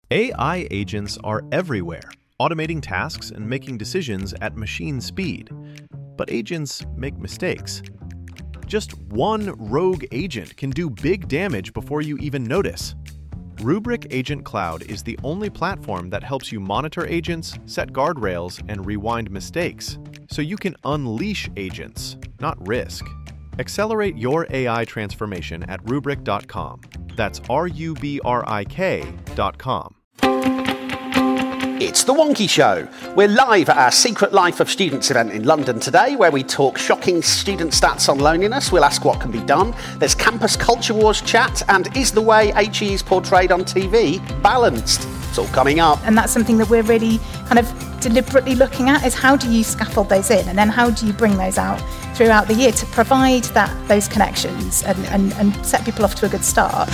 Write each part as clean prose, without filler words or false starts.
AI agents are everywhere, automating tasks and making decisions at machine speed. But agents make mistakes. Just one rogue agent can do big damage before you even notice. Rubrik Agent Cloud is the only platform that helps you monitor agents, set guardrails, and rewind mistakes, so you can unleash agents, not risk. Accelerate your AI transformation at Rubrik.com. That's RUBRIK.com. It's The Wonky Show. We're live at our Secret Life of Students event in London today, where we talk shocking student stats on loneliness. We'll ask what can be done. There's Campus Culture Wars chat, and is the way HE is portrayed on TV balanced? It's all coming up. And that's something that we're really kind of deliberately looking at, is how do you scaffold those in, and then how do you bring those out throughout the year to provide those connections and set people off to a good start.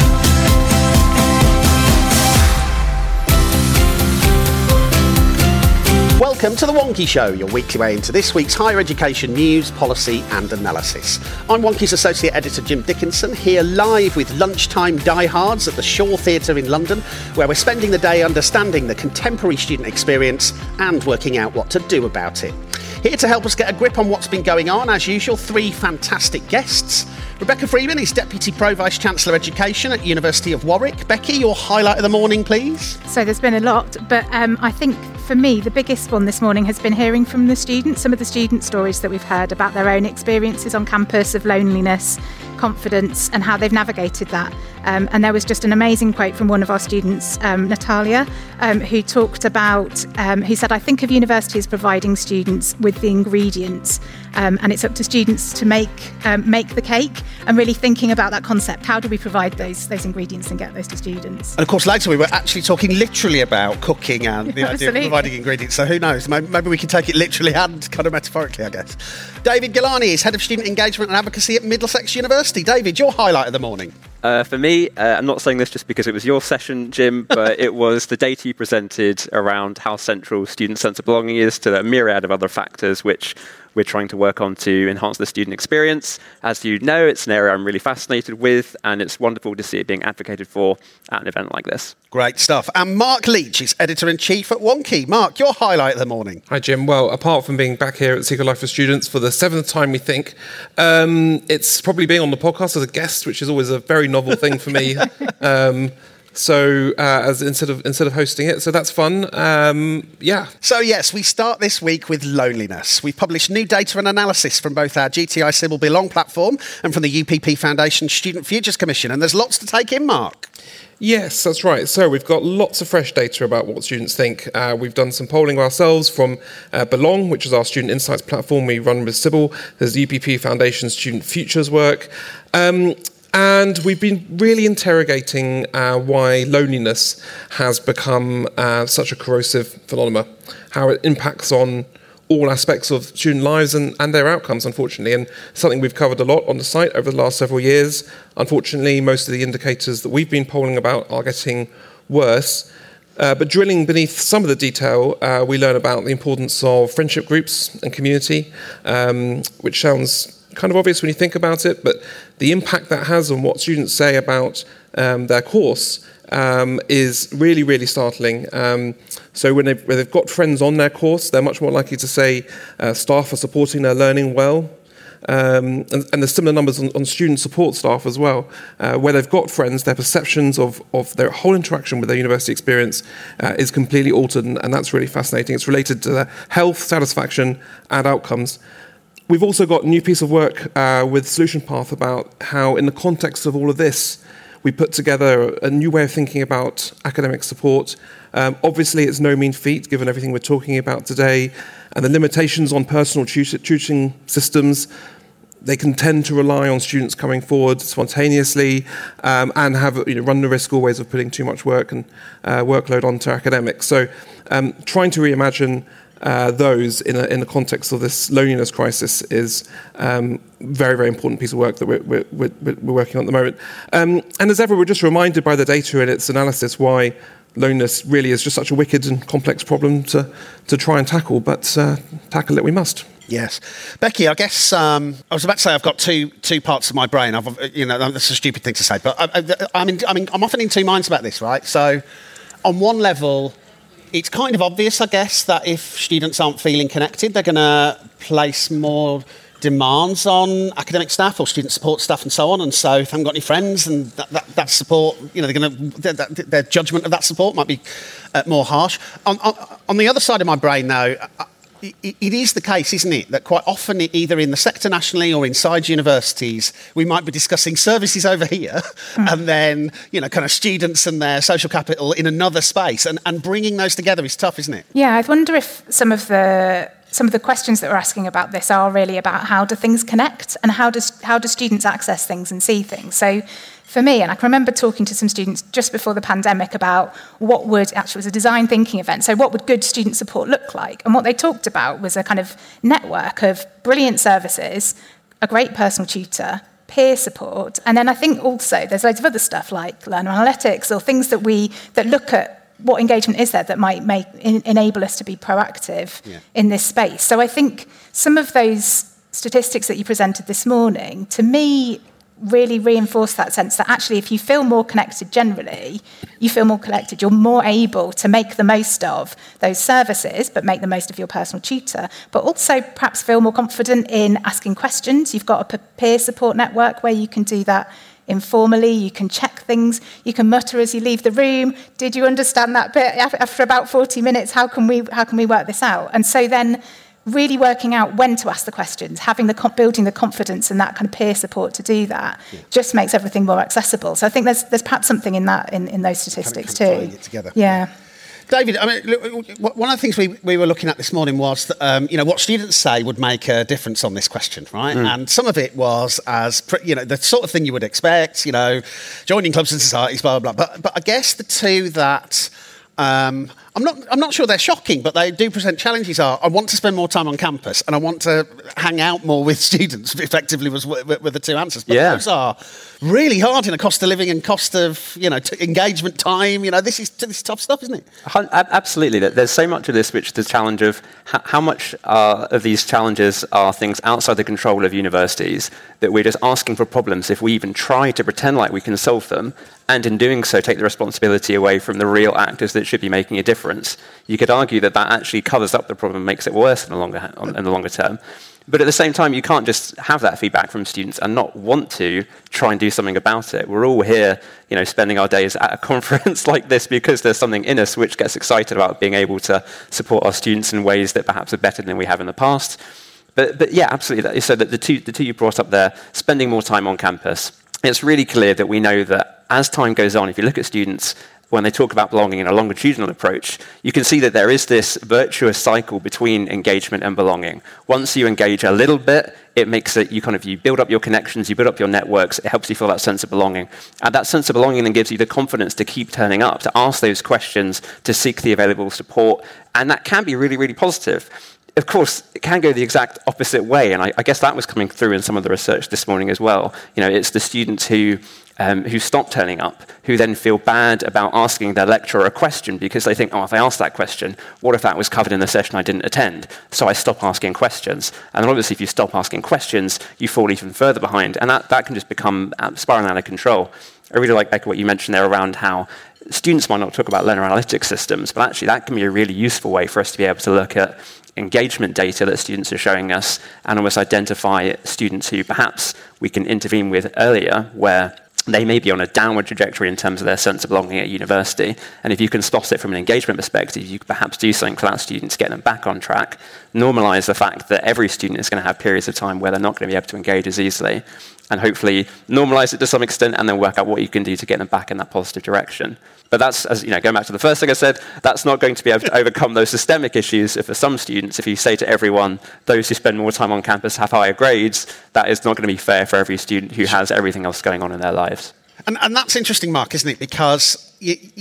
Welcome to The Wonky Show, your weekly way into this week's higher education news, policy and analysis. I'm Wonky's Associate Editor Jim Dickinson, here live with lunchtime diehards at the Shaw Theatre in London, where we're spending the day understanding the contemporary student experience and working out what to do about it. Here to help us get a grip on what's been going on, as usual, three fantastic guests. Rebecca Freeman is Deputy Pro-Vice-Chancellor Education at University of Warwick. Becky, your highlight of the morning, please. So there's been a lot, but I think for me the biggest one this morning has been hearing from the students, some of the student stories that we've heard about their own experiences on campus of loneliness, confidence, and how they've navigated that. And there was just an amazing quote from one of our students, Natalia, who talked about, who said, I think of university as providing students with the ingredients, and it's up to students to make the cake, and really thinking about that concept. How do we provide those ingredients and get those to students? And of course, later we were actually talking literally about cooking and the idea of providing ingredients. So who knows? Maybe we can take it literally and kind of metaphorically, I guess. David Gilani is Head of Student Engagement and Advocacy at Middlesex University. David, your highlight of the morning? For me, I'm not saying this just because it was your session, Jim, but it was the data you presented around how central student sense of belonging is to a myriad of other factors which we're trying to work on to enhance the student experience. As you know, it's an area I'm really fascinated with, and it's wonderful to see it being advocated for at an event like this. Great stuff. And Mark Leach is Editor-in-Chief at Wonky. Mark, your highlight of the morning? Hi, Jim. Well, apart from being back here at Secret Life of Students for the 7th time, we think, it's probably being on the podcast as a guest, which is always a very novel thing for me. So as instead of hosting it, so that's fun. So yes, we start this week with loneliness. We've published new data and analysis from both our GTI Sybil Belong platform and from the UPP Foundation Student Futures Commission, and there's lots to take in, Mark. Yes, that's right. So we've got lots of fresh data about what students think. We've done some polling ourselves from Belong, which is our student insights platform we run with Sybil. There's the UPP Foundation Student Futures work. And we've been really interrogating why loneliness has become such a corrosive phenomenon, how it impacts on all aspects of student lives and their outcomes, unfortunately, and something we've covered a lot on the site over the last several years. Unfortunately, most of the indicators that we've been polling about are getting worse. But drilling beneath some of the detail, we learn about the importance of friendship groups and community, which sounds kind of obvious when you think about it, but the impact that has on what students say about their course is really, really startling. So when they've got friends on their course, they're much more likely to say staff are supporting their learning well. And there's similar numbers on student support staff as well. Where they've got friends, their perceptions of their whole interaction with their university experience is completely altered, and that's really fascinating. It's related to their health, satisfaction, and outcomes. We've also got a new piece of work with Solution Path about how, in the context of all of this, we put together a new way of thinking about academic support. Obviously, it's no mean feat, given everything we're talking about today, and the limitations on personal tutoring systems. They can tend to rely on students coming forward spontaneously and have run the risk always of putting too much work and workload onto academics. So trying to reimagine those in the context of this loneliness crisis is very, very important piece of work that we're working on at the moment. And as ever, we're just reminded by the data and its analysis why loneliness really is just such a wicked and complex problem to try and tackle, but tackle it we must. Yes. Becky, I guess I was about to say I've got two parts of my brain. That's a stupid thing to say, but I'm often in two minds about this, right? So on one level, it's kind of obvious, I guess, that if students aren't feeling connected, they're going to place more demands on academic staff or student support staff and so on. And so if they haven't got any friends, and that support, they're going to, their judgment of that support might be more harsh. On the other side of my brain, though, it is the case, isn't it, that quite often, either in the sector nationally or inside universities, we might be discussing services over here and then, kind of students and their social capital in another space. And bringing those together is tough, isn't it? Yeah, I wonder if some of the questions that we're asking about this are really about how do things connect and how do students access things and see things. So for me, and I can remember talking to some students just before the pandemic about what would, actually it was a design thinking event, so what would good student support look like? And what they talked about was a kind of network of brilliant services, a great personal tutor, peer support, and then I think also there's loads of other stuff like learner analytics or things that look at what engagement is there that might enable us to be proactive in this space. So I think some of those statistics that you presented this morning, to me, really reinforce that sense that actually if you feel more connected generally, you feel more connected, you're more able to make the most of those services, but make the most of your personal tutor, but also perhaps feel more confident in asking questions. You've got a peer support network where you can do that informally, you can check things, you can mutter as you leave the room, did you understand that bit? After about 40 minutes, how can we work this out? And so then really working out when to ask the questions, building the confidence and that kind of peer support to do that just makes everything more accessible. So I think there's perhaps something in that in those statistics too. It together. Yeah. David, I mean, look, one of the things we were looking at this morning was that, what students say would make a difference on this question, right? And some of it was the sort of thing you would expect, joining clubs and societies, blah, blah, blah. But I guess the two that I'm not sure they're shocking, but they do present challenges are, I want to spend more time on campus and I want to hang out more with students, effectively were the two answers. But those are really hard in a cost of living and cost of, engagement time. This is tough stuff, isn't it? Absolutely. There's so much of this which is the challenge of how much of these challenges are things outside the control of universities that we're just asking for problems if we even try to pretend like we can solve them, and in doing so take the responsibility away from the real actors that should be making a difference. You could argue that actually covers up the problem and makes it worse in the longer term. But at the same time, you can't just have that feedback from students and not want to try and do something about it. We're all here, spending our days at a conference like this because there's something in us which gets excited about being able to support our students in ways that perhaps are better than we have in the past. But yeah, absolutely. So that the two you brought up there, spending more time on campus, it's really clear that we know that as time goes on, if you look at students, when they talk about belonging in a longitudinal approach, you can see that there is this virtuous cycle between engagement and belonging. Once you engage a little bit, it makes it, you build up your connections, you build up your networks, it helps you feel that sense of belonging. And that sense of belonging then gives you the confidence to keep turning up, to ask those questions, to seek the available support, and that can be really, really positive. Of course, it can go the exact opposite way, and I guess that was coming through in some of the research this morning as well. It's the students who stop turning up, who then feel bad about asking their lecturer a question because they think, if I ask that question, what if that was covered in the session I didn't attend? So I stop asking questions. And then obviously if you stop asking questions, you fall even further behind. And that can just become spiraling out of control. I really like, Becca, what you mentioned there around how students might not talk about learner analytics systems, but actually that can be a really useful way for us to be able to look at engagement data that students are showing us and almost identify students who perhaps we can intervene with earlier where they may be on a downward trajectory in terms of their sense of belonging at university. And if you can spot it from an engagement perspective, you can perhaps do something for that student to get them back on track, normalise the fact that every student is going to have periods of time where they're not going to be able to engage as easily, and hopefully normalise it to some extent and then work out what you can do to get them back in that positive direction. But that's, going back to the first thing I said, that's not going to be able to overcome those systemic issues. If for some students, if you say to everyone, those who spend more time on campus have higher grades, that is not going to be fair for every student who has everything else going on in their lives. And that's interesting, Mark, isn't it? Because,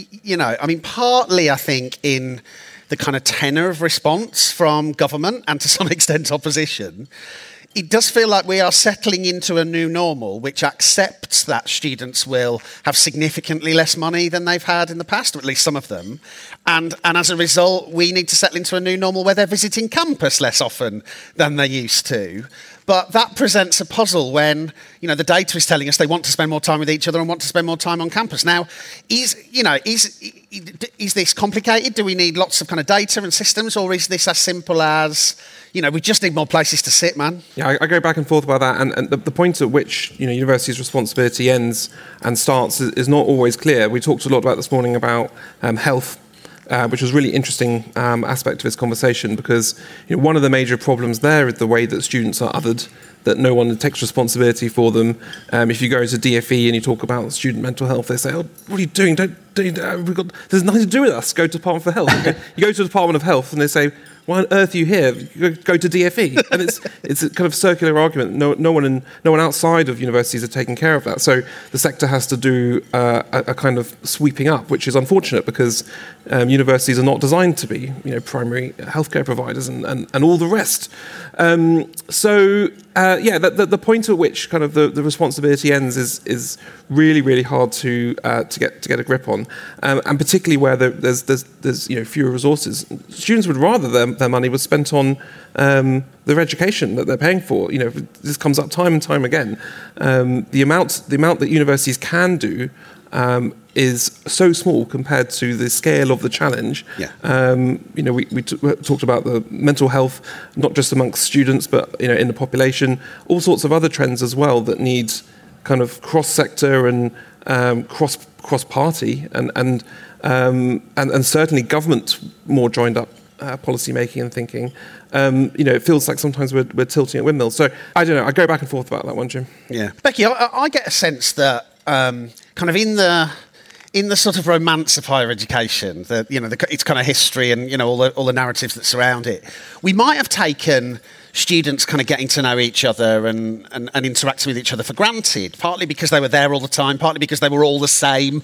partly I think in the kind of tenor of response from government and to some extent opposition, it does feel like we are settling into a new normal which accepts that students will have significantly less money than they've had in the past, or at least some of them. And as a result, we need to settle into a new normal where they're visiting campus less often than they used to. But that presents a puzzle when, the data is telling us they want to spend more time with each other and want to spend more time on campus. Now, is this complicated? Do we need lots of kind of data and systems, or is this as simple as, we just need more places to sit, man? Yeah, I go back and forth about that, and the point at which university's responsibility ends and starts is not always clear. We talked a lot about this morning about health, which was a really interesting aspect of this conversation, because one of the major problems there is the way that students are othered, that no one takes responsibility for them. If you go to DFE and you talk about student mental health, they say, "Oh, what are you doing? There's nothing to do with us. Go to Department for Health." You go to the Department of Health and they say, "Why on earth are you here? Go to DFE." And it's a kind of circular argument. No one outside of universities are taking care of that. So the sector has to do a kind of sweeping up, which is unfortunate because universities are not designed to be primary healthcare providers and all the rest. The point at which kind of the responsibility ends is really, really hard to get a grip on, and particularly where there's fewer resources. Students would rather their money was spent on their education that they're paying for. This comes up time and time again. The amount that universities can do is so small compared to the scale of the challenge. Yeah. We talked about the mental health, not just amongst students, but in the population, all sorts of other trends as well that need kind of cross-sector and cross-party and certainly government more joined up policy making and thinking. It feels like sometimes we're tilting at windmills. So I don't know. I go back and forth about that one, Jim. Yeah, Becky, I get a sense that kind of in the sort of romance of higher education, its kind of history and all the narratives that surround it, we might have taken students kind of getting to know each other and interacting with each other for granted, partly because they were there all the time, partly because they were all the same,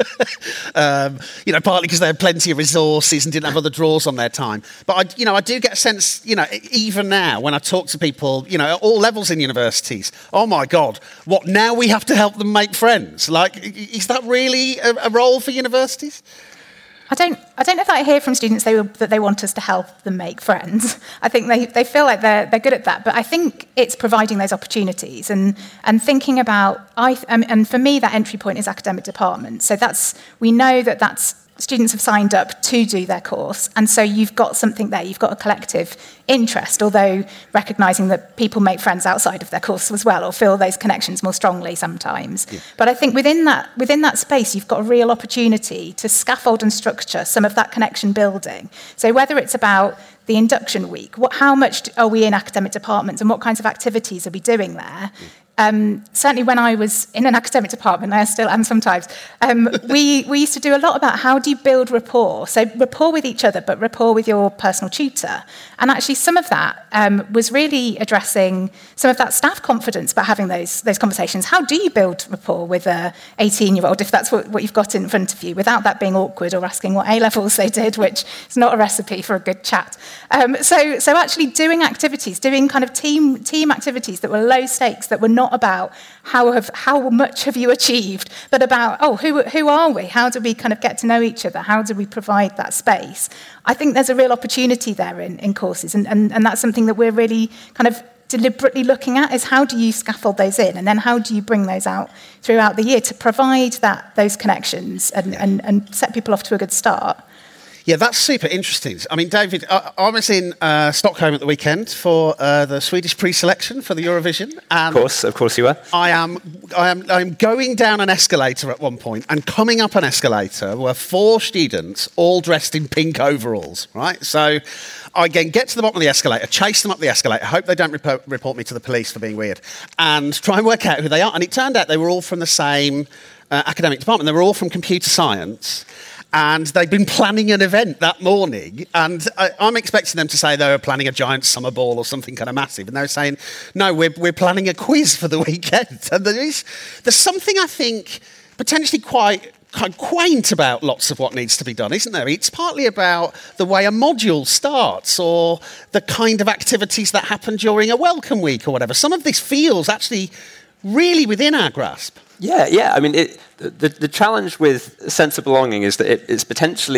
partly because they had plenty of resources and didn't have other draws on their time. But I do get a sense, even now when I talk to people, at all levels in universities, oh my God, what now we have to help them make friends? Like, is that really a role for universities? I don't know if I hear from students that they want us to help them make friends. I think they feel like they're good at that, but I think it's providing those opportunities and thinking about. And for me, that entry point is academic department. So we know that's students have signed up to do their course, and so you've got something there. You've got a collective interest, although recognising that people make friends outside of their course as well, or feel those connections more strongly sometimes. Yeah. But I think within that space, you've got a real opportunity to scaffold and structure some of that connection building. So whether it's about the induction week, how much are we in academic departments, and what kinds of activities are we doing there? Certainly when I was in an academic department, I still am sometimes, we used to do a lot about how do you build rapport. So rapport with each other, but rapport with your personal tutor. And actually some of that was really addressing some of that staff confidence about having those conversations. How do you build rapport with a 18-year-old, if that's what you've got in front of you, without that being awkward or asking what A-levels they did, which is not a recipe for a good chat. So actually doing activities, doing kind of team activities that were low stakes, that were not about how much have you achieved, but about, who are we? How do we kind of get to know each other? How do we provide that space? I think there's a real opportunity there in courses, and that's something that we're really kind of deliberately looking at, is how do you scaffold those in, and then how do you bring those out throughout the year to provide those connections and set people off to a good start. Yeah, that's super interesting. I mean, David, I was in Stockholm at the weekend for the Swedish pre-selection for the Eurovision. And of course you were. I am going down an escalator at one point, and coming up an escalator were 4 students all dressed in pink overalls, right? So I again get to the bottom of the escalator, chase them up the escalator, hope they don't report me to the police for being weird, and try and work out who they are. And it turned out they were all from the same academic department. They were all from computer science. And they'd been planning an event that morning, and I'm expecting them to say they were planning a giant summer ball or something kind of massive, and they were saying, no, we're planning a quiz for the weekend. And there's something, I think, potentially quite quaint about lots of what needs to be done, isn't there? It's partly about the way a module starts, or the kind of activities that happen during a welcome week or whatever. Some of this feels actually really within our grasp. Yeah. I mean, the challenge with sense of belonging is that it's potentially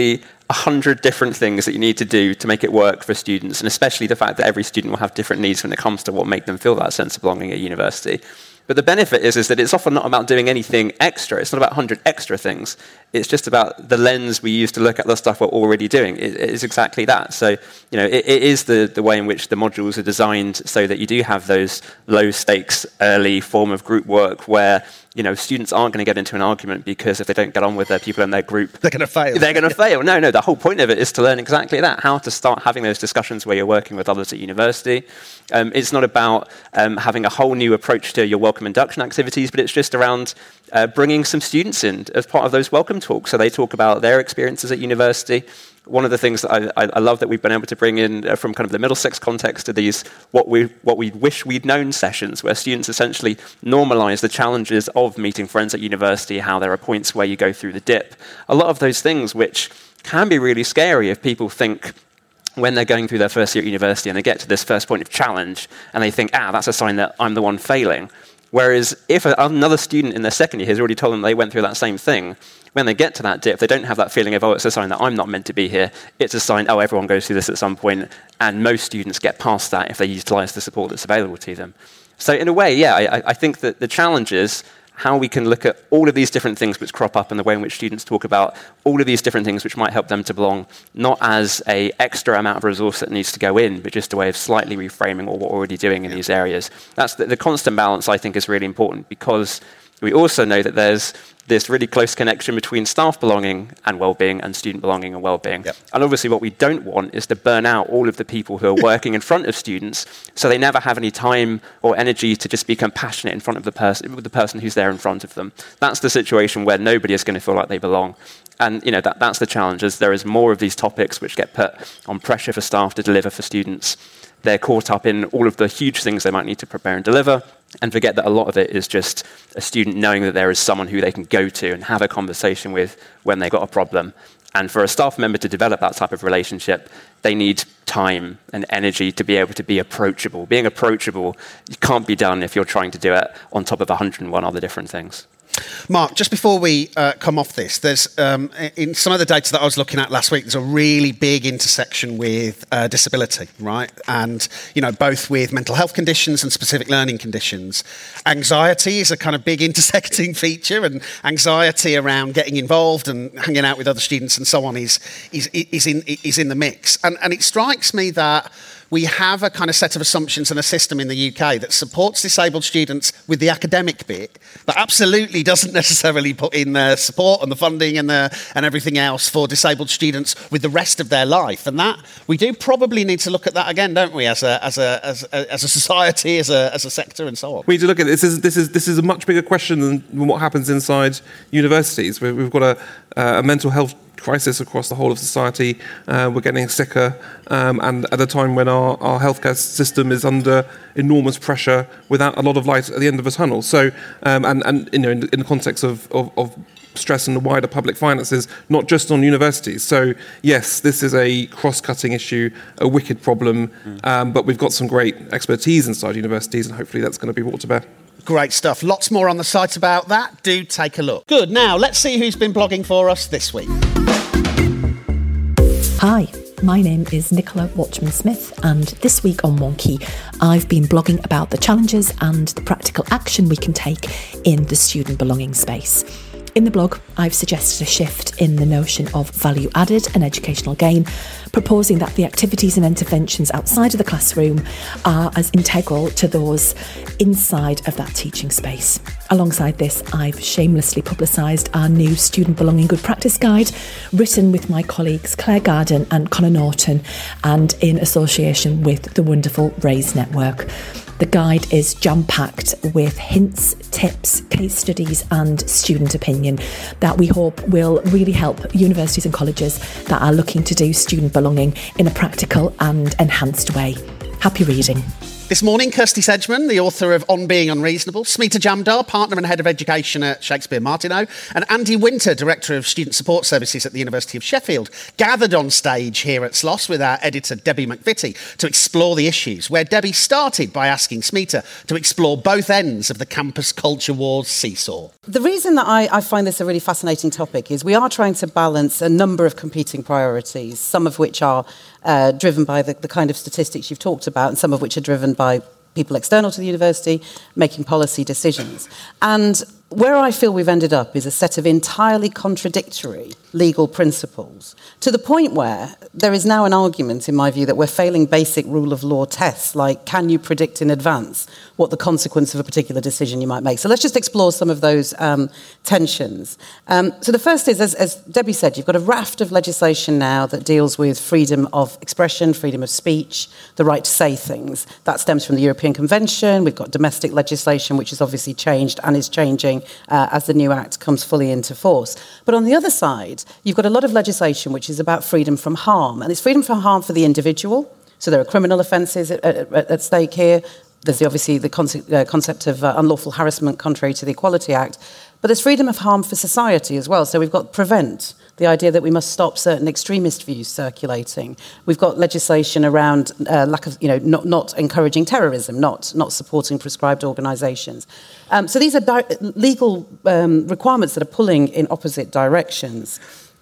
100 different things that you need to do to make it work for students, and especially the fact that every student will have different needs when it comes to what make them feel that sense of belonging at university. But the benefit is that it's often not about doing anything extra. It's not about 100 extra things. It's just about the lens we use to look at the stuff we're already doing. It is exactly that. So, it is the way in which the modules are designed so that you do have those low-stakes, early form of group work where, students aren't going to get into an argument because if they don't get on with their people in their group, they're going to fail. They're going to fail. No, the whole point of it is to learn exactly that, how to start having those discussions where you're working with others at university. It's not about having a whole new approach to your welcome induction activities, but it's just around bringing some students in as part of those welcome talks. So they talk about their experiences at university. One of the things that I love that we've been able to bring in from kind of the Middlesex context to these what we wish we'd known sessions, where students essentially normalise the challenges of meeting friends at university, how there are points where you go through the dip. A lot of those things which can be really scary if people think when they're going through their first year at university and they get to this first point of challenge and they think, that's a sign that I'm the one failing. Whereas if another student in their second year has already told them they went through that same thing, when they get to that dip, they don't have that feeling of, it's a sign that I'm not meant to be here. It's a sign, everyone goes through this at some point, and most students get past that if they utilise the support that's available to them. So in a way, I think that the challenge is how we can look at all of these different things which crop up and the way in which students talk about all of these different things which might help them to belong, not as an extra amount of resource that needs to go in, but just a way of slightly reframing what we're already doing in these areas. That's the constant balance, I think, is really important, because we also know that there's this really close connection between staff belonging and well-being and student belonging and well-being. Yep. And obviously what we don't want is to burn out all of the people who are working in front of students, so they never have any time or energy to just be compassionate in front of the person who's there in front of them. That's the situation where nobody is going to feel like they belong. And that's the challenge, is there is more of these topics which get put on pressure for staff to deliver for students. They're caught up in all of the huge things they might need to prepare and deliver, and forget that a lot of it is just a student knowing that there is someone who they can go to and have a conversation with when they've got a problem. And for a staff member to develop that type of relationship, they need time and energy to be able to be approachable. Being approachable can't be done if you're trying to do it on top of 101 other different things. Mark, just before we come off this, there's in some of the data that I was looking at last week, there's a really big intersection with disability, right? And, both with mental health conditions and specific learning conditions. Anxiety is a kind of big intersecting feature, and anxiety around getting involved and hanging out with other students and so on is in the mix. And it strikes me that we have a kind of set of assumptions and a system in the UK that supports disabled students with the academic bit, but absolutely doesn't necessarily put in the support and the funding and everything else for disabled students with the rest of their life. And that we do probably need to look at that again, don't we, as a society, as a sector, and so on. We need to look at this. This is a much bigger question than what happens inside universities. We've got a mental health crisis across the whole of society. We're getting sicker, and at a time when our healthcare system is under enormous pressure without a lot of light at the end of a tunnel. So, in the context of stress in the wider public finances, not just on universities. So, yes, this is a cross-cutting issue, a wicked problem, but we've got some great expertise inside universities, and hopefully that's going to be brought to bear. Great stuff. Lots more on the site about that. Do take a look. Good. Now, let's see who's been blogging for us this week. Hi, my name is Nicola Watchman-Smith, and this week on Wonky, I've been blogging about the challenges and the practical action we can take in the student belonging space. In the blog, I've suggested a shift in the notion of value added and educational gain, proposing that the activities and interventions outside of the classroom are as integral to those inside of that teaching space. Alongside this, I've shamelessly publicised our new Student Belonging Good Practice Guide, written with my colleagues Claire Garden and Connor Norton, and in association with the wonderful Raise Network. The guide is jam-packed with hints, tips, case studies and student opinion that we hope will really help universities and colleges that are looking to do student belonging in a practical and enhanced way. Happy reading. This morning, Kirsty Sedgman, the author of On Being Unreasonable, Smita Jamdar, partner and head of education at Shakespeare Martineau, and Andy Winter, director of student support services at the University of Sheffield, gathered on stage here at SLOS with our editor Debbie McVitie to explore the issues, where Debbie started by asking Smita to explore both ends of the campus culture wars seesaw. The reason that I find this a really fascinating topic is we are trying to balance a number of competing priorities, some of which are driven by the kind of statistics you've talked about, and some of which are driven by people external to the university making policy decisions. And where I feel we've ended up is a set of entirely contradictory legal principles, to the point where there is now an argument, in my view, that we're failing basic rule of law tests, like can you predict in advance what the consequence of a particular decision you might make? So let's just explore some of those tensions. So the first is, as Debbie said, you've got a raft of legislation now that deals with freedom of expression, freedom of speech, the right to say things. That stems from the European Convention. We've got domestic legislation, which has obviously changed and is changing as the new Act comes fully into force. But on the other side, you've got a lot of legislation which is about freedom from harm, and it's freedom from harm for the individual. So there are criminal offences at stake here. There's obviously the concept of unlawful harassment contrary to the Equality Act, but there's freedom of harm for society as well. So we've got prevent, the idea that we must stop certain extremist views circulating. We've got legislation around lack of, not encouraging terrorism, not supporting prescribed organisations. So these are legal requirements that are pulling in opposite directions.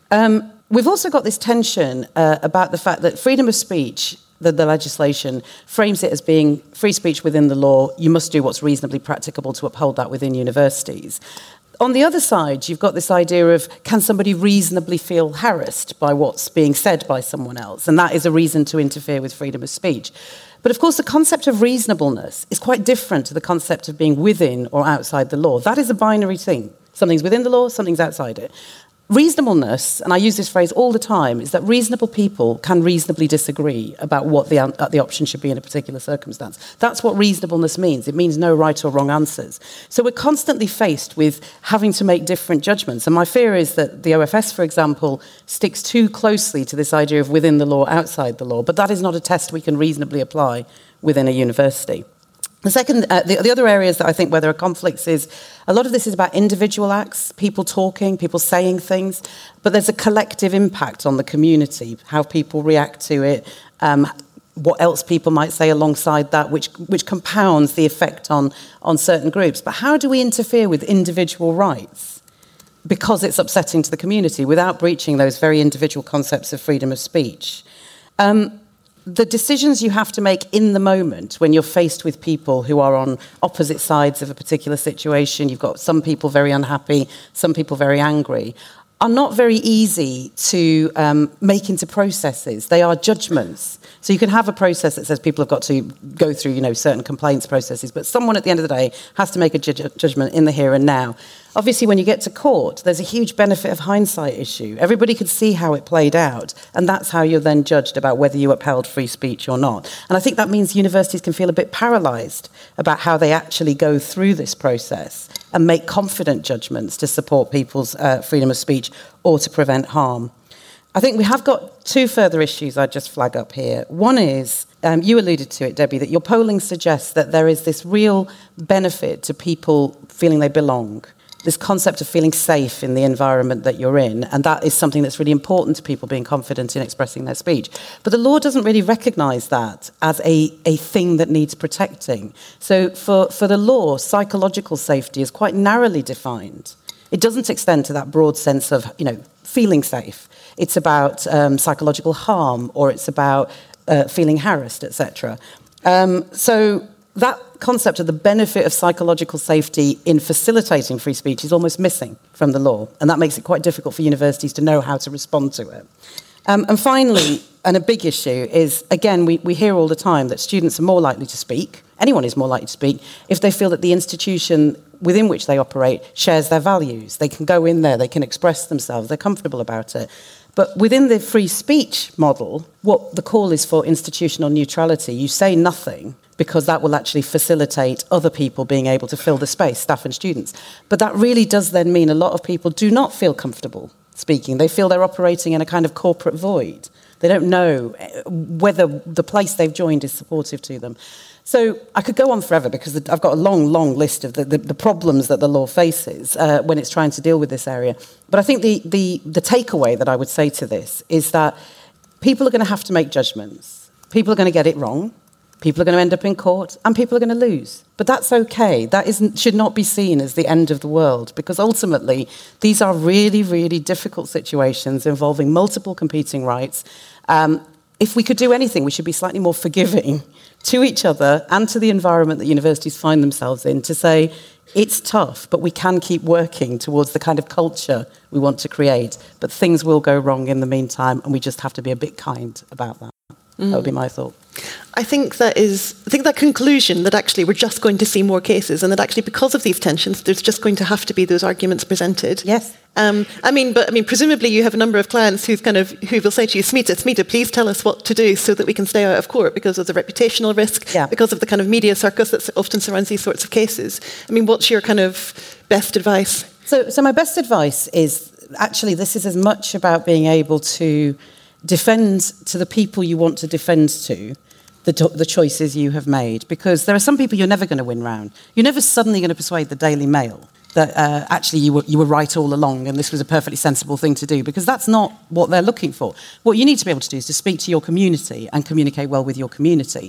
We've also got this tension about the fact that freedom of speech, the legislation frames it as being free speech within the law. You must do what's reasonably practicable to uphold that within universities. On the other side, you've got this idea of can somebody reasonably feel harassed by what's being said by someone else? And that is a reason to interfere with freedom of speech. But of course, the concept of reasonableness is quite different to the concept of being within or outside the law. That is a binary thing. Something's within the law, something's outside it. Reasonableness, and I use this phrase all the time, is that reasonable people can reasonably disagree about what the option should be in a particular circumstance. That's what reasonableness means. It means no right or wrong answers. So we're constantly faced with having to make different judgments. And my fear is that the OFS, for example, sticks too closely to this idea of within the law, outside the law. But that is not a test we can reasonably apply within a university. The second, the other areas that I think where there are conflicts is a lot of this is about individual acts, people talking, people saying things, but there's a collective impact on the community, how people react to it, what else people might say alongside that, which compounds the effect on certain groups. But how do we interfere with individual rights? Because it's upsetting to the community without breaching those very individual concepts of freedom of speech. The decisions you have to make in the moment when you're faced with people who are on opposite sides of a particular situation, you've got some people very unhappy, some people very angry, are not very easy to make into processes. They are judgments. So you can have a process that says people have got to go through, certain complaints processes, but someone at the end of the day has to make a judgment in the here and now. Obviously, when you get to court, there's a huge benefit of hindsight issue. Everybody could see how it played out, and that's how you're then judged about whether you upheld free speech or not. And I think that means universities can feel a bit paralysed about how they actually go through this process and make confident judgments to support people's freedom of speech or to prevent harm. I think we have got two further issues I'd just flag up here. One is, you alluded to it, Debbie, that your polling suggests that there is this real benefit to people feeling they belong, this concept of feeling safe in the environment that you're in, and that is something that's really important to people being confident in expressing their speech. But the law doesn't really recognise that as a thing that needs protecting. So for the law, psychological safety is quite narrowly defined. It doesn't extend to that broad sense of, feeling safe. It's about psychological harm, or it's about feeling harassed, etc. So that concept of the benefit of psychological safety in facilitating free speech is almost missing from the law, and that makes it quite difficult for universities to know how to respond to it. And finally, and a big issue is, again, we hear all the time that students are more likely to speak, anyone is more likely to speak, if they feel that the institution within which they operate shares their values. They can go in there, they can express themselves, they're comfortable about it. But within the free speech model, what the call is for institutional neutrality. You say nothing, because that will actually facilitate other people being able to fill the space, staff and students. But that really does then mean a lot of people do not feel comfortable speaking. They feel they're operating in a kind of corporate void. They don't know whether the place they've joined is supportive to them. So I could go on forever because I've got a long, long list of the problems that the law faces when it's trying to deal with this area. But I think the takeaway that I would say to this is that people are going to have to make judgments. People are going to get it wrong. People are going to end up in court, and people are going to lose. But that's okay. That should not be seen as the end of the world, because ultimately these are really, really difficult situations involving multiple competing rights. If we could do anything, we should be slightly more forgiving to each other and to the environment that universities find themselves in, to say it's tough, but we can keep working towards the kind of culture we want to create. But things will go wrong in the meantime, and we just have to be a bit kind about that. That would be my thought. I think that conclusion that actually we're just going to see more cases, and that actually because of these tensions, there's just going to have to be those arguments presented. Yes. I mean, presumably you have a number of clients who will say to you, Smita, please tell us what to do so that we can stay out of court because of the reputational risk, because of the kind of media circus that often surrounds these sorts of cases. I mean, what's your kind of best advice? So my best advice is actually this is as much about being able to defend to the people you want to defend to the choices you have made, because there are some people you're never going to win round. You're never suddenly going to persuade the Daily Mail that actually you were right all along and this was a perfectly sensible thing to do, because that's not what they're looking for. What you need to be able to do is to speak to your community and communicate well with your community.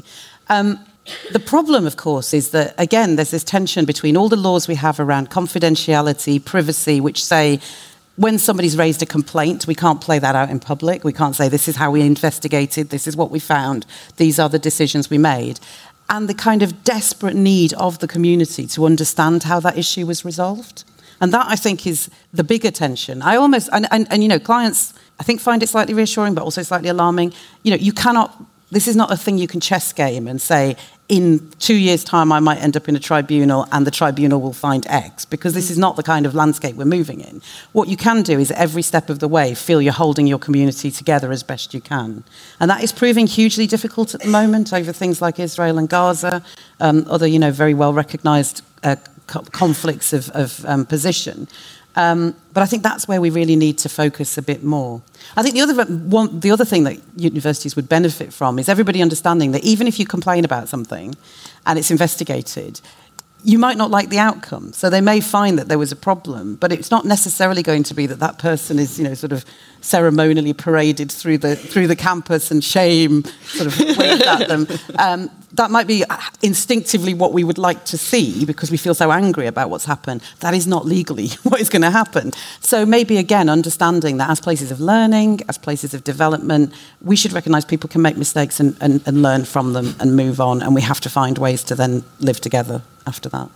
The problem, of course, is that, again, there's this tension between all the laws we have around confidentiality, privacy, which say when somebody's raised a complaint, we can't play that out in public. We can't say, this is how we investigated, this is what we found, these are the decisions we made. And the kind of desperate need of the community to understand how that issue was resolved. And that, I think, is the bigger tension. I almost, and you know, clients, I think, find it slightly reassuring, but also slightly alarming. You know, you cannot, this is not a thing you can chess game and say, in 2 years' time, I might end up in a tribunal and the tribunal will find X, because this is not the kind of landscape we're moving in. What you can do is every step of the way feel you're holding your community together as best you can. And that is proving hugely difficult at the moment over things like Israel and Gaza, other, you know, very well-recognised conflicts of position. But I think that's where we really need to focus a bit more. I think the other thing that universities would benefit from is everybody understanding that even if you complain about something and it's investigated, you might not like the outcome. So they may find that there was a problem, but it's not necessarily going to be that that person is, you know, sort of ceremonially paraded through the campus and shame sort of waved at them. That might be instinctively what we would like to see because we feel so angry about what's happened. That is not legally what is going to happen. So maybe, again, understanding that as places of learning, as places of development, we should recognise people can make mistakes and learn from them and move on, and we have to find ways to then live together after that.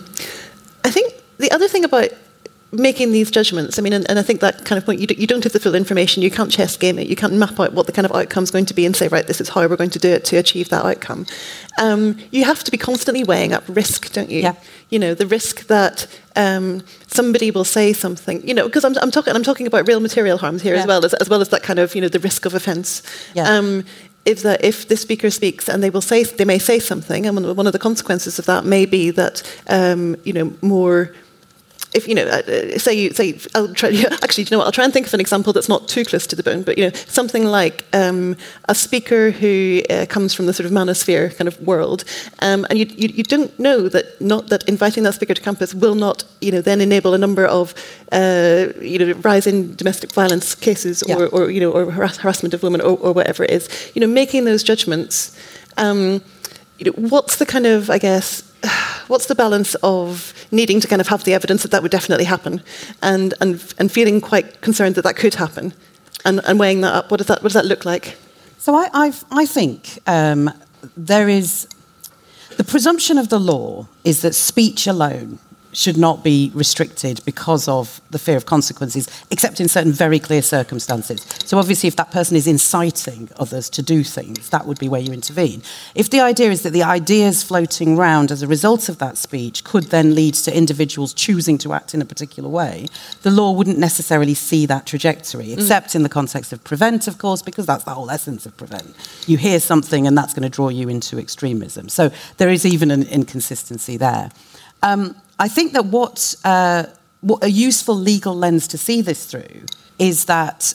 I think the other thing about making these judgments, I mean, and I think that kind of point, you don't have the full information, you can't chess game it, you can't map out what the kind of outcome's going to be and say, right, this is how we're going to do it to achieve that outcome. You have to be constantly weighing up risk, don't you? Yeah. You know, the risk that somebody will say something, you know, because I'm talking about real material harms here as well as that kind of, you know, the risk of offence. Yeah. If the speaker speaks and they may say something, and one of the consequences of that may be that you know, more. If you know, I'll try. Actually, do you know what? I'll try and think of an example that's not too close to the bone. But you know, something like a speaker who comes from the sort of manosphere kind of world, and you don't know that inviting that speaker to campus will not, you know, then enable a number of you know, rise in domestic violence cases or you know, or harassment of women or whatever it is. You know, making those judgments. You know, what's the kind of, I guess, what's the balance of needing to kind of have the evidence that would definitely happen, and feeling quite concerned that could happen, and weighing that up? What does that look like? So I think there is the presumption of the law is that speech alone should not be restricted because of the fear of consequences, except in certain very clear circumstances. So obviously if that person is inciting others to do things, that would be where you intervene. If the idea is that the ideas floating around as a result of that speech could then lead to individuals choosing to act in a particular way, the law wouldn't necessarily see that trajectory, except in the context of prevent, of course, because that's the whole essence of prevent. You hear something and that's going to draw you into extremism. So there is even an inconsistency there. I think that what what a useful legal lens to see this through is that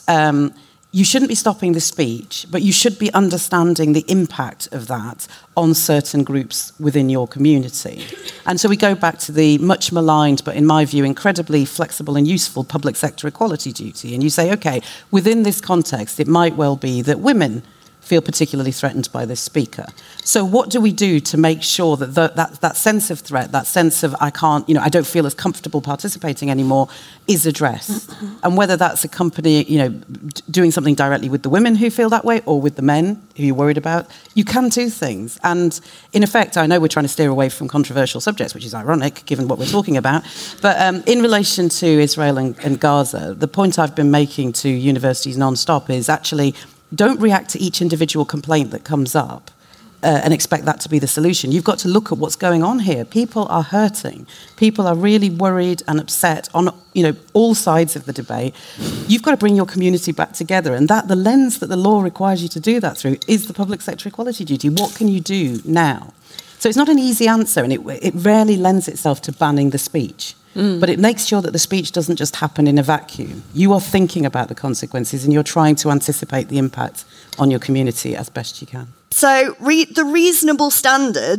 you shouldn't be stopping the speech, but you should be understanding the impact of that on certain groups within your community. And so we go back to the much maligned, but in my view, incredibly flexible and useful public sector equality duty. And you say, okay, within this context, it might well be that women feel particularly threatened by this speaker. So what do we do to make sure that that sense of threat, that sense of I don't feel as comfortable participating anymore, is addressed? And whether that's a company, doing something directly with the women who feel that way or with the men who you're worried about, you can do things. And in effect, I know we're trying to steer away from controversial subjects, which is ironic given what we're talking about. But in relation to Israel and Gaza, the point I've been making to universities non-stop is actually don't react to each individual complaint that comes up and expect that to be the solution. You've got to look at what's going on here. People are hurting. People are really worried and upset on all sides of the debate. You've got to bring your community back together, and that the lens that the law requires you to do that through is the public sector equality duty. What can you do now? So it's not an easy answer, and it rarely lends itself to banning the speech. But it makes sure that the speech doesn't just happen in a vacuum. You are thinking about the consequences and you're trying to anticipate the impact on your community as best you can. So the reasonable standard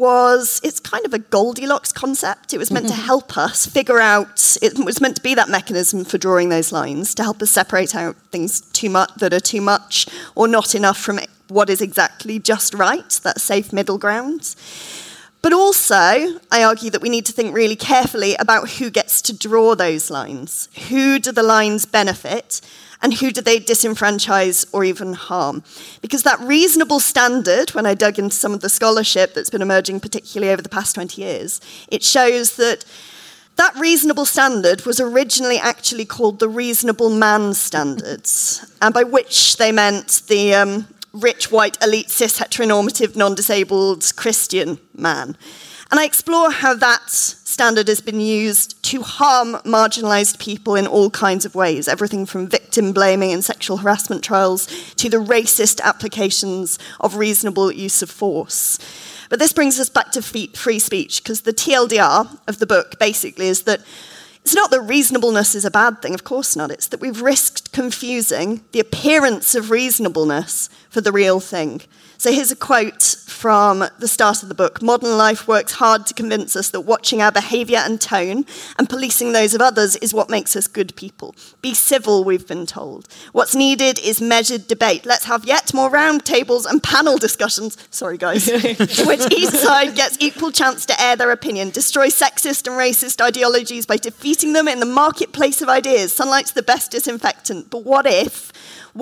it's kind of a Goldilocks concept. It was meant to help us figure out, it was meant to be that mechanism for drawing those lines, to help us separate out things that are too much or not enough from what is exactly just right, that safe middle ground. But also, I argue that we need to think really carefully about who gets to draw those lines. Who do the lines benefit, and who do they disenfranchise or even harm? Because that reasonable standard, when I dug into some of the scholarship that's been emerging, particularly over the past 20 years, it shows that that reasonable standard was originally actually called the reasonable man standards, and by which they meant the rich, white, elite, cis, heteronormative, non-disabled Christian man. And I explore how that standard has been used to harm marginalised people in all kinds of ways, everything from victim blaming in sexual harassment trials to the racist applications of reasonable use of force. But this brings us back to free speech, because the TLDR of the book basically is that it's not that reasonableness is a bad thing, of course not. It's that we've risked confusing the appearance of reasonableness for the real thing. So here's a quote from the start of the book. "Modern life works hard to convince us that watching our behaviour and tone and policing those of others is what makes us good people. Be civil, we've been told. What's needed is measured debate. Let's have yet more round tables and panel discussions," sorry guys, "in which each side gets equal chance to air their opinion. Destroy sexist and racist ideologies by defeating them in the marketplace of ideas. Sunlight's the best disinfectant. But what if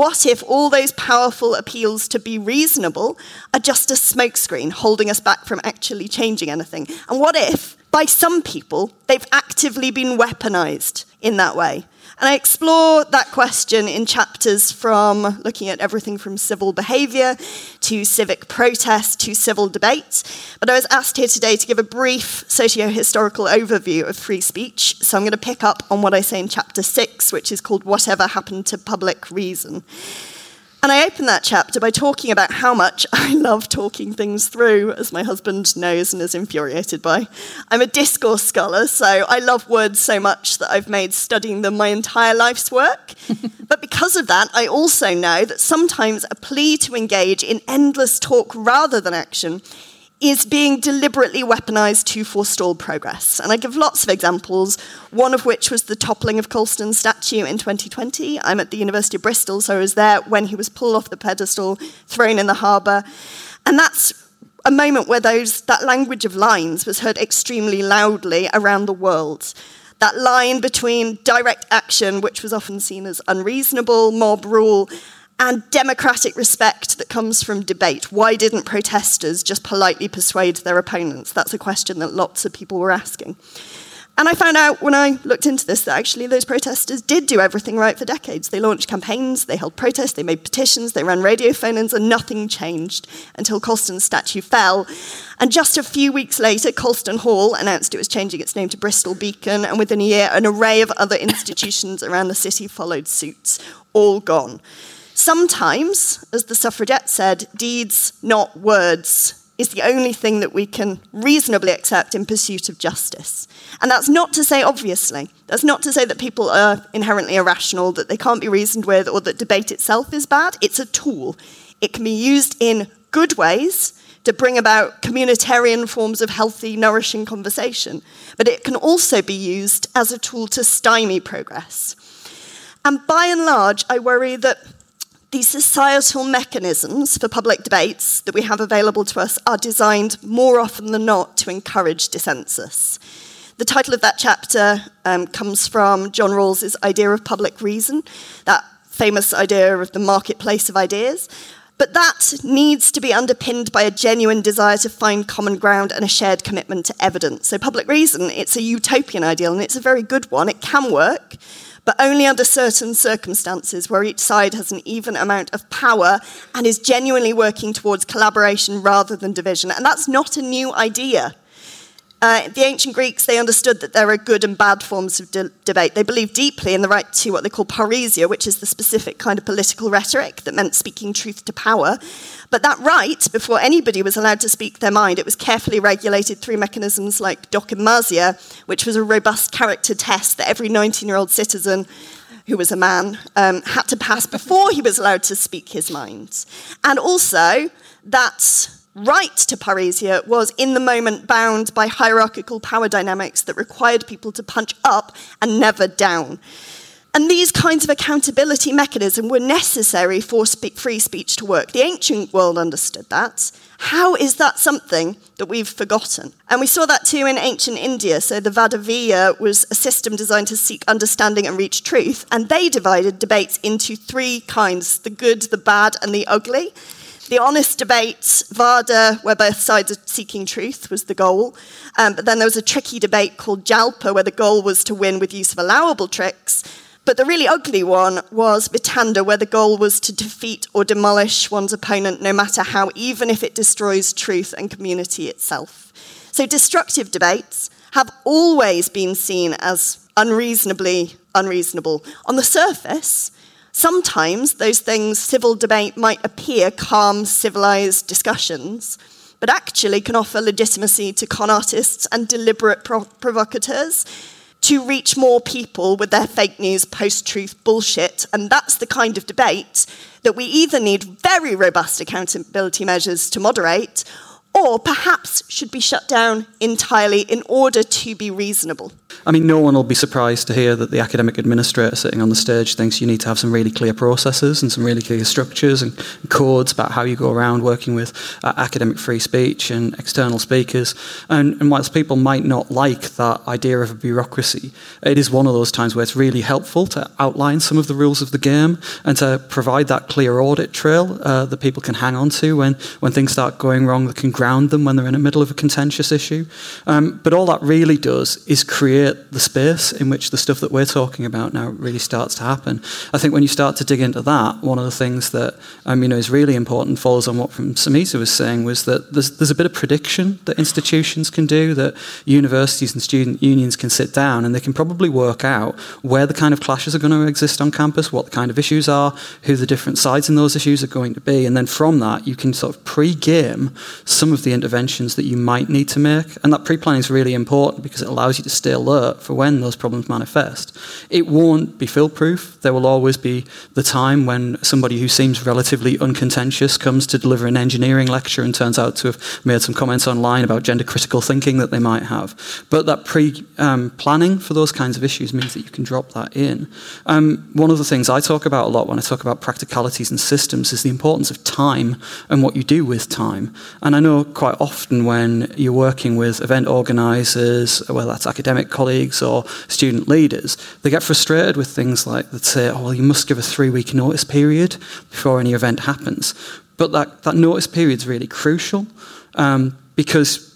all those powerful appeals to be reasonable are just a smokescreen holding us back from actually changing anything? And what if, by some people, they've actively been weaponized in that way? And I explore that question in chapters from looking at everything from civil behaviour to civic protest to civil debate. But I was asked here today to give a brief socio-historical overview of free speech. So I'm going to pick up on what I say in chapter 6, which is called Whatever Happened to Public Reason. And I open that chapter by talking about how much I love talking things through, as my husband knows and is infuriated by. I'm a discourse scholar, so I love words so much that I've made studying them my entire life's work. But because of that, I also know that sometimes a plea to engage in endless talk rather than action is being deliberately weaponized to forestall progress. And I give lots of examples, one of which was the toppling of Colston's statue in 2020. I'm at the University of Bristol, so I was there when he was pulled off the pedestal, thrown in the harbour. And that's a moment where that language of lines was heard extremely loudly around the world. That line between direct action, which was often seen as unreasonable, mob rule, and democratic respect that comes from debate. Why didn't protesters just politely persuade their opponents? That's a question that lots of people were asking. And I found out when I looked into this that actually those protesters did do everything right for decades. They launched campaigns, they held protests, they made petitions, they ran radio phone-ins, and nothing changed until Colston's statue fell. And just a few weeks later, Colston Hall announced it was changing its name to Bristol Beacon, and within a year, an array of other institutions around the city followed suit, all gone. Sometimes, as the suffragette said, deeds, not words, is the only thing that we can reasonably accept in pursuit of justice. And that's not to say, obviously, that's not to say that people are inherently irrational, that they can't be reasoned with, or that debate itself is bad. It's a tool. It can be used in good ways to bring about communitarian forms of healthy, nourishing conversation. But it can also be used as a tool to stymie progress. And by and large, I worry that the societal mechanisms for public debates that we have available to us are designed more often than not to encourage dissensus. The title of that chapter comes from John Rawls's idea of public reason, that famous idea of the marketplace of ideas. But that needs to be underpinned by a genuine desire to find common ground and a shared commitment to evidence. So public reason, it's a utopian ideal, and it's a very good one. It can work, but only under certain circumstances where each side has an even amount of power and is genuinely working towards collaboration rather than division. And that's not a new idea. The ancient Greeks, they understood that there are good and bad forms of debate. They believed deeply in the right to what they call parrhesia, which is the specific kind of political rhetoric that meant speaking truth to power. But that right, before anybody was allowed to speak their mind, it was carefully regulated through mechanisms like dokimasia, which was a robust character test that every 19-year-old citizen who was a man had to pass before he was allowed to speak his mind. And also, that right to parrhesia was in the moment bound by hierarchical power dynamics that required people to punch up and never down. And these kinds of accountability mechanisms were necessary for free speech to work. The ancient world understood that. How is that something that we've forgotten? And we saw that too in ancient India. So the Vadaviya was a system designed to seek understanding and reach truth. And they divided debates into three kinds: the good, the bad, and the ugly. The honest debate, Vada, where both sides are seeking truth, was the goal. But then there was a tricky debate called Jalpa, where the goal was to win with use of allowable tricks. But the really ugly one was Vitanda, where the goal was to defeat or demolish one's opponent, no matter how, even if it destroys truth and community itself. So destructive debates have always been seen as unreasonably unreasonable. On the surface, sometimes those things, civil debate, might appear calm, civilized discussions, but actually can offer legitimacy to con artists and deliberate provocateurs to reach more people with their fake news, post-truth bullshit. And that's the kind of debate that we either need very robust accountability measures to moderate, or perhaps should be shut down entirely in order to be reasonable. I mean, no one will be surprised to hear that the academic administrator sitting on the stage thinks you need to have some really clear processes and some really clear structures and codes about how you go around working with academic free speech and external speakers. And whilst people might not like that idea of a bureaucracy, it is one of those times where it's really helpful to outline some of the rules of the game and to provide that clear audit trail that people can hang on to when things start going wrong, that can ground them when they're in the middle of a contentious issue. But all that really does is create the space in which the stuff that we're talking about now really starts to happen. I think when you start to dig into that, one of the things that is really important, follows on what Samita was saying, was that there's a bit of prediction that institutions can do, that universities and student unions can sit down and they can probably work out where the kind of clashes are going to exist on campus, what the kind of issues are, who the different sides in those issues are going to be, and then from that you can sort of pre-game some of the interventions that you might need to make. And that pre-planning is really important because it allows you to stay alert for when those problems manifest. It won't be foolproof. There will always be the time when somebody who seems relatively uncontentious comes to deliver an engineering lecture and turns out to have made some comments online about gender critical thinking that they might have. But that pre-planning for those kinds of issues means that you can drop that in. One of the things I talk about a lot when I talk about practicalities and systems is the importance of time and what you do with time. And I know quite often when you're working with event organisers, whether that's academic colleagues or student leaders, they get frustrated with things like, they'd say, oh, well, you must give a 3-week notice period before any event happens. But that notice period is really crucial because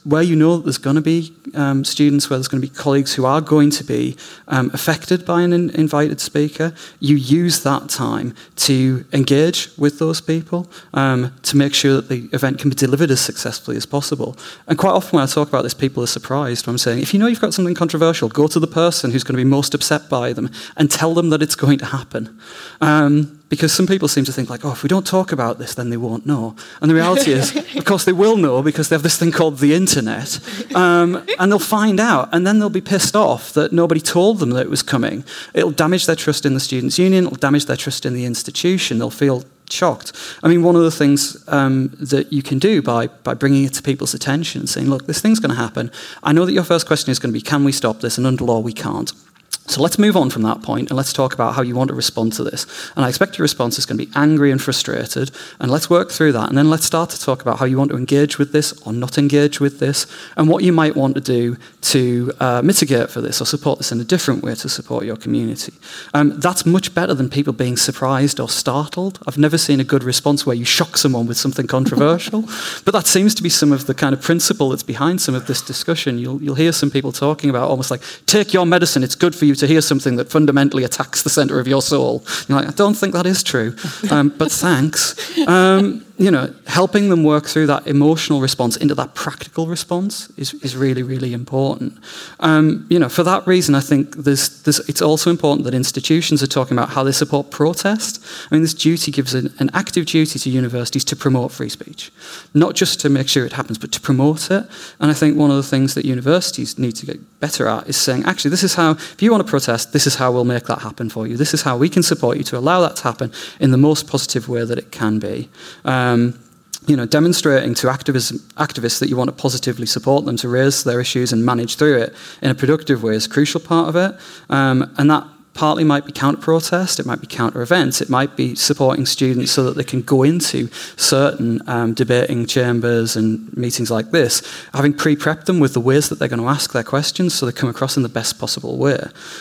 where you know that there's going to be students, where there's going to be colleagues who are going to be affected by an invited speaker, you use that time to engage with those people, to make sure that the event can be delivered as successfully as possible. And quite often when I talk about this, people are surprised when I'm saying, if you know you've got something controversial, go to the person who's going to be most upset by them and tell them that it's going to happen. Because some people seem to think like, oh, if we don't talk about this, then they won't know. And the reality is, of course, they will know because they have this thing called the internet. And they'll find out, and then they'll be pissed off that nobody told them that it was coming. It'll damage their trust in the Students' Union. It'll damage their trust in the institution. They'll feel shocked. I mean, one of the things that you can do by bringing it to people's attention and saying, look, this thing's going to happen. I know that your first question is going to be, can we stop this? And under law, we can't. So let's move on from that point and let's talk about how you want to respond to this. And I expect your response is going to be angry and frustrated, and let's work through that. And then let's start to talk about how you want to engage with this or not engage with this, and what you might want to do to mitigate for this or support this in a different way to support your community. That's much better than people being surprised or startled. I've never seen a good response where you shock someone with something controversial, but that seems to be some of the kind of principle that's behind some of this discussion. You'll hear some people talking about almost like, take your medicine, it's good for you to hear something that fundamentally attacks the centre of your soul. You're like, I don't think that is true, but thanks. Helping them work through that emotional response into that practical response is really, really important. For that reason, I think it's also important that institutions are talking about how they support protest. I mean, this duty gives an active duty to universities to promote free speech, not just to make sure it happens, but to promote it. And I think one of the things that universities need to get better at is saying, actually, this is how, if you want to protest, this is how we'll make that happen for you. This is how we can support you to allow that to happen in the most positive way that it can be. Demonstrating to activists that you want to positively support them to raise their issues and manage through it in a productive way is a crucial part of it. And that partly might be counter-protest, it might be counter-events, it might be supporting students so that they can go into certain debating chambers and meetings like this, having pre-prepped them with the ways that they're going to ask their questions so they come across in the best possible way.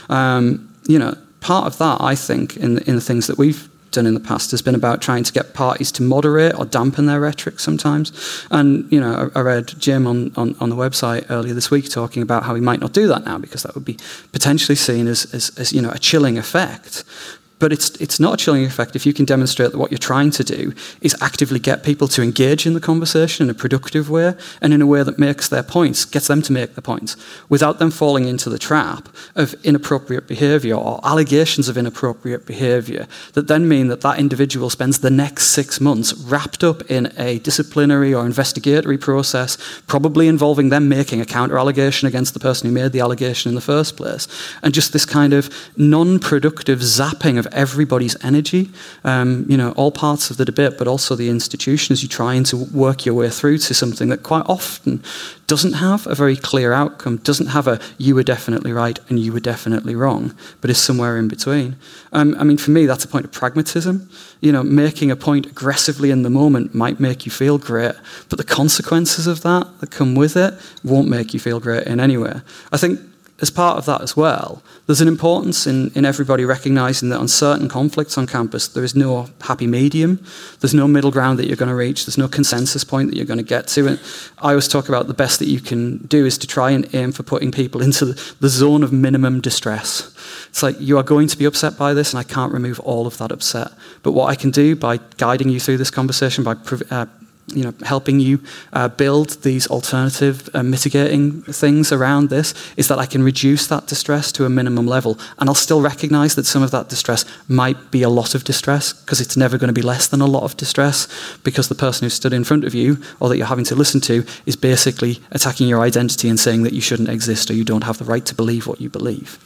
Part of that, I think, in the things that we've done in the past has been about trying to get parties to moderate or dampen their rhetoric sometimes. And, I read Jim on the website earlier this week talking about how he might not do that now because that would be potentially seen as a chilling effect. But it's not a chilling effect if you can demonstrate that what you're trying to do is actively get people to engage in the conversation in a productive way and in a way that makes their points, gets them to make their points, without them falling into the trap of inappropriate behaviour or allegations of inappropriate behaviour that then mean that individual spends the next 6 months wrapped up in a disciplinary or investigatory process, probably involving them making a counter-allegation against the person who made the allegation in the first place. And just this kind of non-productive zapping of everybody's energy, all parts of the debate, but also the institution as you try to work your way through to something that quite often doesn't have a very clear outcome, doesn't have a you were definitely right and you were definitely wrong, but is somewhere in between. For me, that's a point of pragmatism. Making a point aggressively in the moment might make you feel great, but the consequences of that come with it won't make you feel great in any way. I think as part of that as well, there's an importance in everybody recognising that on certain conflicts on campus, there is no happy medium. There's no middle ground that you're going to reach. There's no consensus point that you're going to get to. And I always talk about the best that you can do is to try and aim for putting people into the zone of minimum distress. It's like, you are going to be upset by this, and I can't remove all of that upset. But what I can do by guiding you through this conversation, by helping you build these alternative mitigating things around this, is that I can reduce that distress to a minimum level. And I'll still recognise that some of that distress might be a lot of distress, because it's never going to be less than a lot of distress, because the person who stood in front of you, or that you're having to listen to, is basically attacking your identity and saying that you shouldn't exist or you don't have the right to believe what you believe.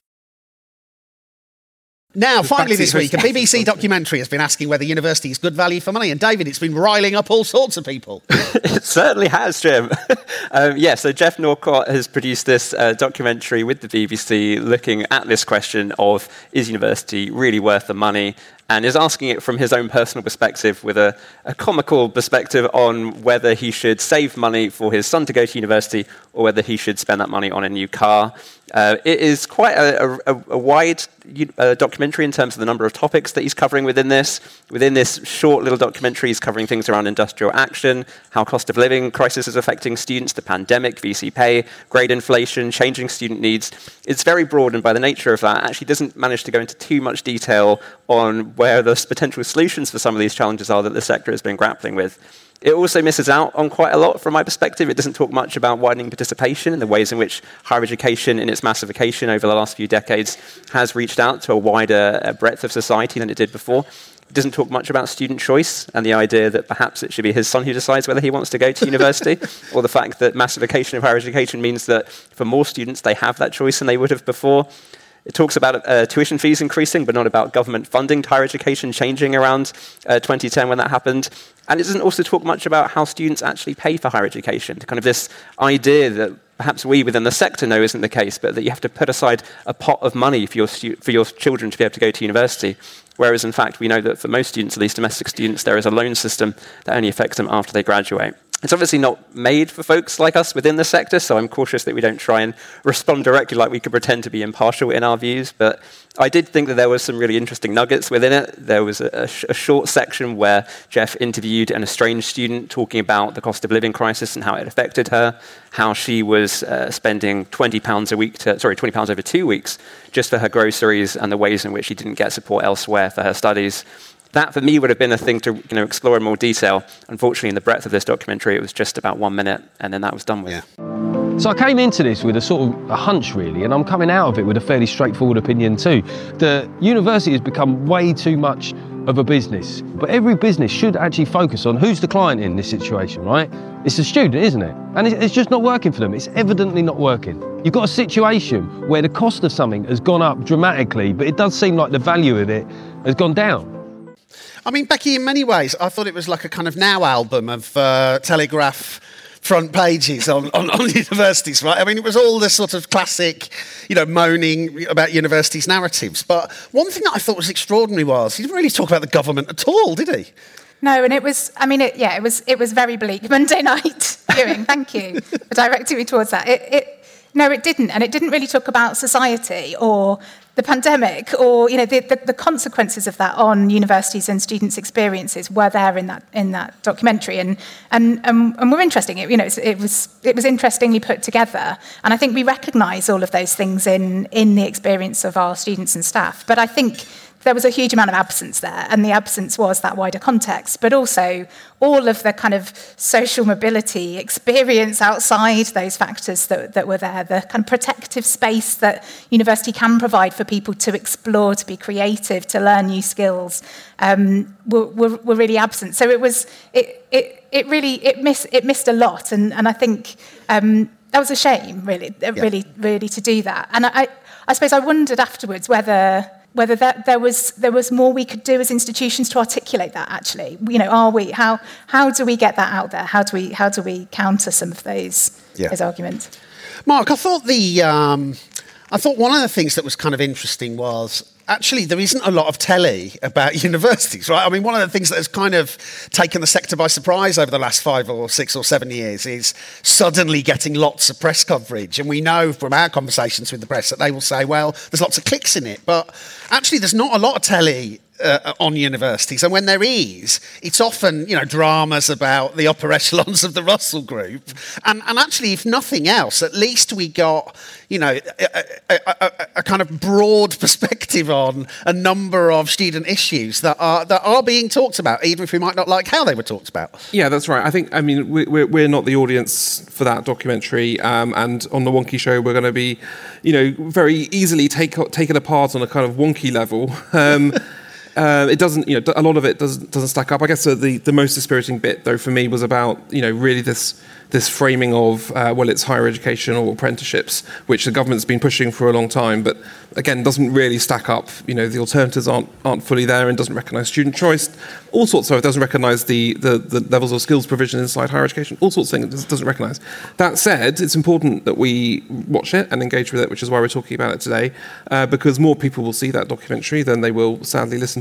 Now, finally this week, a BBC documentary has been asking whether university is good value for money. And David, it's been riling up all sorts of people. It certainly has, Jim. So Jeff Norcott has produced this documentary with the BBC looking at this question of, is university really worth the money? and is asking it from his own personal perspective with a comical perspective on whether he should save money for his son to go to university or whether he should spend that money on a new car. It is quite a wide documentary in terms of the number of topics that he's covering within this. Within this short little documentary, he's covering things around industrial action, how cost of living crisis is affecting students, the pandemic, VC pay, grade inflation, changing student needs. It's very broad, and by the nature of that, actually doesn't manage to go into too much detail on where the potential solutions for some of these challenges are that the sector has been grappling with. It also misses out on quite a lot from my perspective. It doesn't talk much about widening participation and the ways in which higher education in its massification over the last few decades has reached out to a wider breadth of society than it did before. It doesn't talk much about student choice and the idea that perhaps it should be his son who decides whether he wants to go to university, or the fact that massification of higher education means that for more students they have that choice than they would have before. It talks about tuition fees increasing, but not about government funding to higher education changing around 2010 when that happened. And it doesn't also talk much about how students actually pay for higher education. Kind of this idea that perhaps we within the sector know isn't the case, but that you have to put aside a pot of money for your children to be able to go to university. Whereas, in fact, we know that for most students, at least domestic students, there is a loan system that only affects them after they graduate. It's obviously not made for folks like us within the sector, so I'm cautious that we don't try and respond directly like we could pretend to be impartial in our views. But I did think that there was some really interesting nuggets within it. There was a short section where Jeff interviewed an estranged student talking about the cost of living crisis and how it affected her, how she was spending £20 over 2 weeks just for her groceries, and the ways in which she didn't get support elsewhere for her studies. That, for me, would have been a thing to explore in more detail. Unfortunately, in the breadth of this documentary, it was just about 1 minute, and then that was done with. Yeah. So I came into this with a sort of a hunch, really, and I'm coming out of it with a fairly straightforward opinion too. The university has become way too much of a business, but every business should actually focus on who's the client in this situation, right? It's the student, isn't it? And it's just not working for them. It's evidently not working. You've got a situation where the cost of something has gone up dramatically, but it does seem like the value of it has gone down. I mean, Becky, in many ways, I thought it was like a kind of Now album of Telegraph front pages on universities, right? I mean, it was all this sort of classic, moaning about universities' narratives. But one thing that I thought was extraordinary was he didn't really talk about the government at all, did he? No, and it was very bleak Monday night viewing. Thank you for directing me towards that. No, it didn't, and it didn't really talk about society or the pandemic or the consequences of that on universities and students' experiences were there in that documentary, and were interesting. It was interestingly put together, and I think we recognise all of those things in the experience of our students and staff. But I think there was a huge amount of absence there, and the absence was that wider context, but also all of the kind of social mobility experience outside those factors that were there, the kind of protective space that university can provide for people to explore, to be creative, to learn new skills, were really absent. So it missed a lot, and I think that was a shame, really to do that. And I suppose I wondered afterwards whether there was more we could do as institutions to articulate that. Actually, how do we get that out there? How do we counter some of those arguments? Mark, I thought one of the things that was kind of interesting was actually there isn't a lot of telly about universities, right? I mean, one of the things that has kind of taken the sector by surprise over the last 5 or 6 or 7 years is suddenly getting lots of press coverage. And we know from our conversations with the press that they will say, well, there's lots of clicks in it. But actually, there's not a lot of telly on universities, and when there is, it's often dramas about the upper echelons of the Russell Group, and actually, if nothing else, at least we got a kind of broad perspective on a number of student issues that are being talked about, even if we might not like how they were talked about. Yeah, that's right. I mean, we're not the audience for that documentary, and on the Wonky Show, we're going to be, very easily taken apart on a kind of wonky level. It doesn't, a lot of it doesn't stack up. I guess the most dispiriting bit, though, for me was about, really this framing of, it's higher education or apprenticeships, which the government's been pushing for a long time, but again, doesn't really stack up. The alternatives aren't fully there and doesn't recognise student choice. All sorts of it doesn't recognise the levels of skills provision inside higher education. All sorts of things it doesn't recognise. That said, it's important that we watch it and engage with it, which is why we're talking about it today, because more people will see that documentary than they will sadly listen to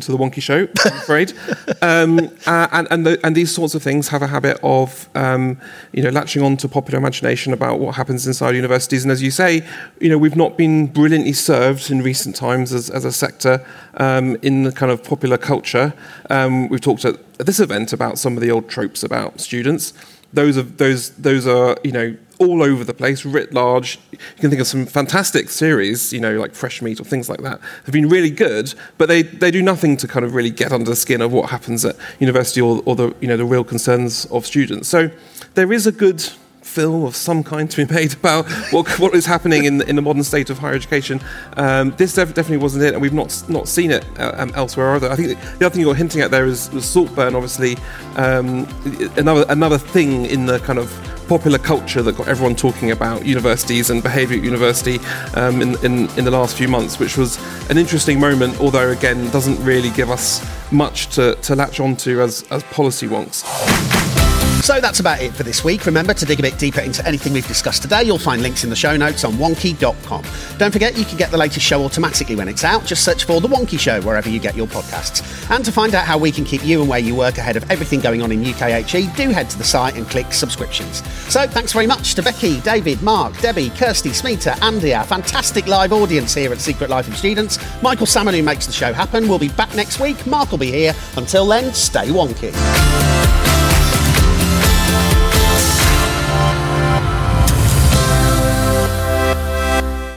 to the Wonky Show, I'm afraid. And these sorts of things have a habit of, latching on to popular imagination about what happens inside universities. And as you say, we've not been brilliantly served in recent times as a sector in the kind of popular culture. We've talked at this event about some of the old tropes about students. Those are all over the place, writ large. You can think of some fantastic series, like Fresh Meat or things like that, have been really good, but they do nothing to kind of really get under the skin of what happens at university or the the real concerns of students. So there is a good film of some kind to be made about what is happening in the modern state of higher education. This definitely wasn't it, and we've not seen it elsewhere either. I think the other thing you're hinting at there is Saltburn, obviously, another thing in the kind of popular culture that got everyone talking about universities and behaviour at university in the last few months, which was an interesting moment, although again doesn't really give us much to latch onto as policy wonks. So that's about it for this week. Remember to dig a bit deeper into anything we've discussed today. You'll find links in the show notes on wonky.com. Don't forget you can get the latest show automatically when it's out. Just search for The Wonky Show wherever you get your podcasts. And to find out how we can keep you and where you work ahead of everything going on in UKHE, do head to the site and click subscriptions. So thanks very much to Becky, David, Mark, Debbie, Kirsty, Smita, Andy, our fantastic live audience here at Secret Life of Students. Michael Salmon, who makes the show happen, will be back next week. Mark will be here. Until then, stay wonky.